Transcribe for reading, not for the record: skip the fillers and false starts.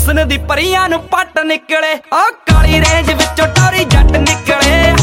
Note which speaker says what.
Speaker 1: ਹੁਸਨ ਦੀ ਪਰੀਆਂ ਨੂੰ ਪੱਟ ਨਿਕਲੇ। ਉਹ ਕਾਲੀ ਰੇਂਜ ਵਿੱਚੋਂ ਟੌਰੀ ਜੱਟ ਨਿਕਲੇ।